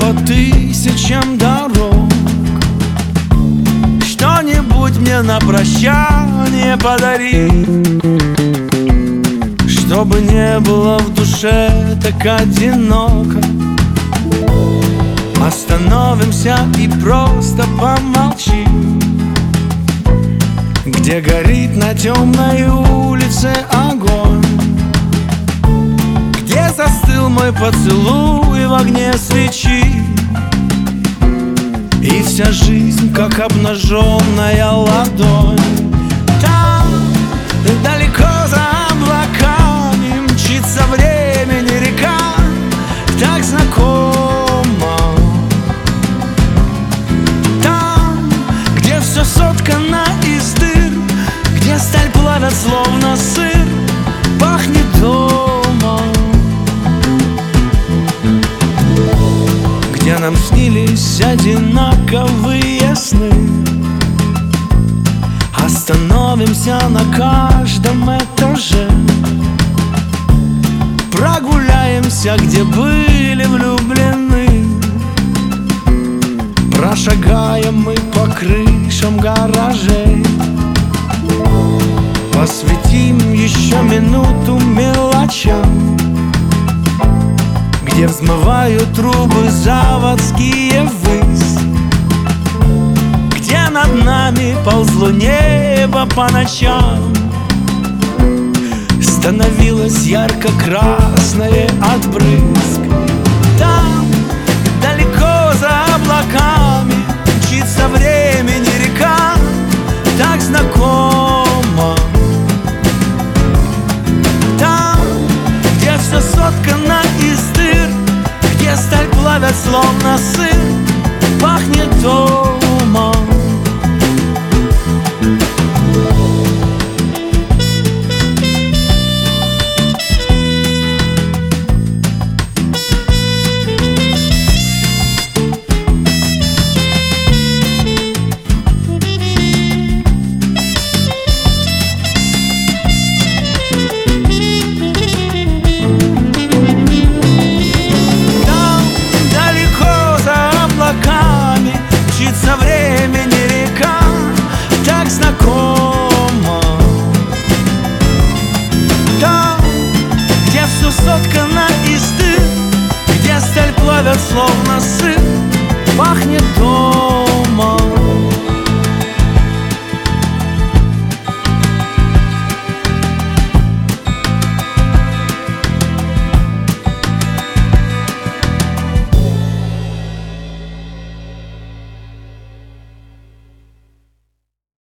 по тысячам дорог. Что-нибудь мне на прощание подари, чтобы не было в душе так одиноко. Остановимся и просто помолчим, где горит на темной улице огонь, где застыл мой поцелуй в огне свечи, и вся жизнь как обнаженная ладонь. Там, далеко за облаками, мчится времени река, так знакома. Там, где все соткано из дыр, где сталь плавят словно сыр, пахнет домом, где нам снились одинаковые сны. Остановимся на каждом этаже, прогуляемся, где были влюблены, прошагаем мы по крышам гаражей, посвятим еще минуту мелочам, где взмывают трубы заводские ввысь, где над нами ползло небо по ночам, становилось ярко-красное от брызг. Там, далеко за облаками, мчится времени река, так знакома. Там, где все соткано из дыр, где сталь плавят словно сыр, пахнет домом. Мчится времени река, так знакома. Там, где все соткано из дыр, где сталь плавят словно сыр,